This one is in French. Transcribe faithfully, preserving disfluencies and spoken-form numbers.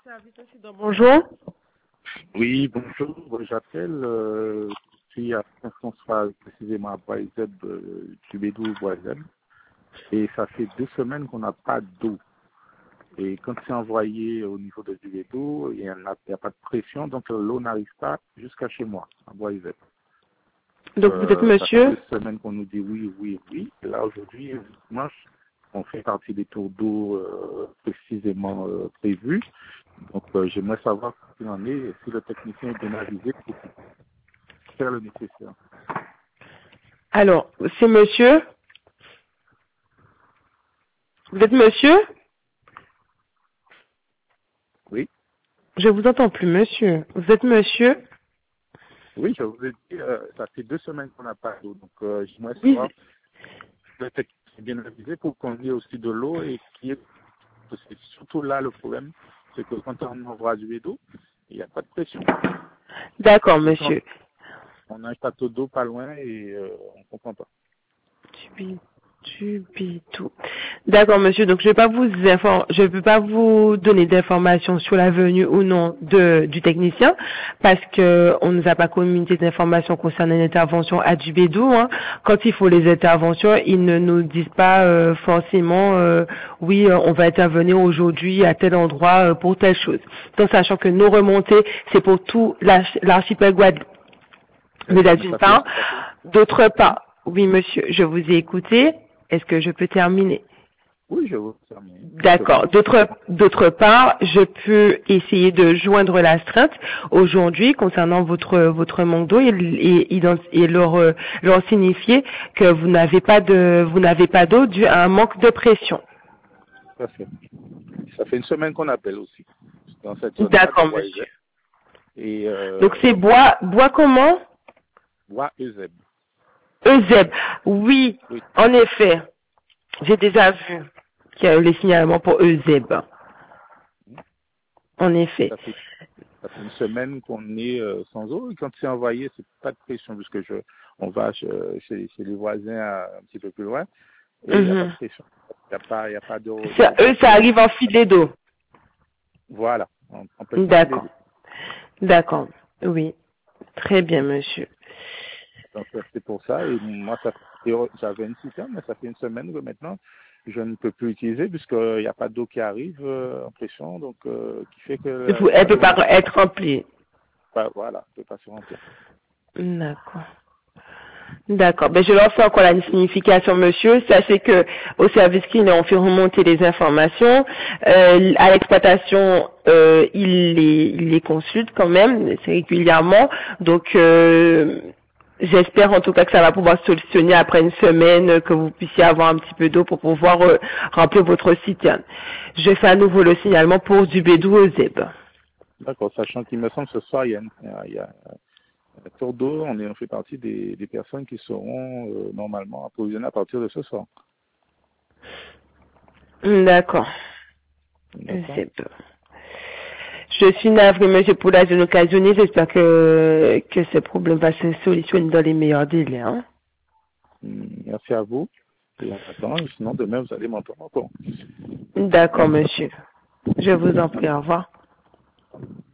Service incident, bonjour. Oui, bonjour, j'appelle, euh, je suis à Saint-François, précisément à Boiseb, euh, Tubédou, Boiseb, et ça fait deux semaines qu'on n'a pas d'eau. Et quand c'est envoyé au niveau de Tubédou, il n'y a, il y a pas de pression, donc l'eau n'arrive pas jusqu'à chez moi, à Boiseb. Donc vous êtes Euh, ça fait monsieur deux semaines qu'on nous dit oui, oui, oui. Et là, aujourd'hui, dimanche, on fait partie des tours d'eau euh, précisément euh, prévus. Donc, euh, j'aimerais savoir ce qu'il en est et si le technicien est bien avisé pour faire le nécessaire. Alors, c'est monsieur Vous êtes monsieur Oui, Je vous entends plus, monsieur. Vous êtes monsieur oui, je vous ai dit, euh, ça fait deux semaines qu'on n'a pas d'eau. Donc, euh, j'aimerais Oui. savoir si le technicien est bien avisé pour qu'on ait aussi de l'eau et qui est. Parce que surtout là, le problème, c'est que quand on envoie du d'eau, il n'y a pas de pression. D'accord, Et quand monsieur. on a un château d'eau pas loin et euh, on ne comprend pas. Tubi- Tubitou. D'accord, monsieur. Donc je ne vais pas vous inform- je peux pas vous donner d'informations sur la venue ou non de du technicien parce que on nous a pas communiqué d'informations concernant l'intervention à Dubédou. Hein. Quand il faut les interventions, ils ne nous disent pas euh, forcément euh, oui, euh, on va intervenir aujourd'hui à tel endroit euh, pour telle chose. Donc sachant que nos remontées, c'est pour tout l'arch- l'archipel Guadeloupe. Mais là, D'accord, mais d'une ça fait, part, ça fait, d'autre oui, part, oui, monsieur, je vous ai écouté. Est-ce que je peux terminer? oui, je vous termine. Je D'accord. vous D'autre, d'autre part, je peux essayer de joindre l'astreinte aujourd'hui concernant votre votre manque d'eau et, et, ident- et leur euh, leur signifier que vous n'avez pas de vous n'avez pas d'eau dû à un manque de pression. Ça fait, ça fait une semaine qu'on appelle aussi, dans cette zone-là de D'accord, Boiseb. monsieur. Et Donc euh, c'est bois bois comment? Bois Euseb. Euseb. Oui, Oui, en effet. J'ai déjà vu qu'il y a eu les signalements pour Euseb. En effet. ça fait, ça fait une semaine qu'on est euh, sans eau. Et quand c'est envoyé, c'est pas de pression, puisque je, on va chez, chez, chez les voisins à- un petit peu plus loin, et il n'y a pas de Mhm. pression. Il n'y a pas, il y a pas d'eau Ça, d'eau eux, ça potable. arrive en filet d'eau. Voilà, en- complètement filé D'accord. d'eau. D'accord. Oui. Très bien, monsieur. Donc euh, c'est pour ça. Et moi, ça, fait- j'avais une citerne, mais ça fait une semaine que maintenant, je ne peux plus utiliser puisqu'il n'y a pas d'eau qui arrive euh, en pression, donc euh, qui fait que Vous- le Elle peut château pas d'eau, être remplie. bah, voilà, ne peut pas se remplir. D'accord. D'accord. Ben, je leur fais encore la signification, monsieur. Sachez que au service client, on fait remonter les informations. Euh, à l'exploitation, euh, ils les, ils les consultent quand même, c'est régulièrement. Donc, euh, j'espère en tout cas que ça va pouvoir se solutionner après une semaine, que vous puissiez avoir un petit peu d'eau pour pouvoir euh, remplir votre citerne. Je fais à nouveau le signalement pour du Bédou au Zeb. D'accord, sachant qu'il me semble que ce soir, il y a, une- il y a, il y a un tour d'eau, on, est, on fait partie des, des personnes qui seront euh, normalement approvisionnées à partir de ce soir. D'accord. D'accord. Zeb. Je suis navrée, monsieur, pour la zone occasionnée. J'espère que, que ce problème va se solutionner dans les meilleurs délais. Hein. Hum, Merci à vous. Et on attend, et sinon demain, vous allez m'entendre encore. D'accord, monsieur. Je vous en prie. Au revoir.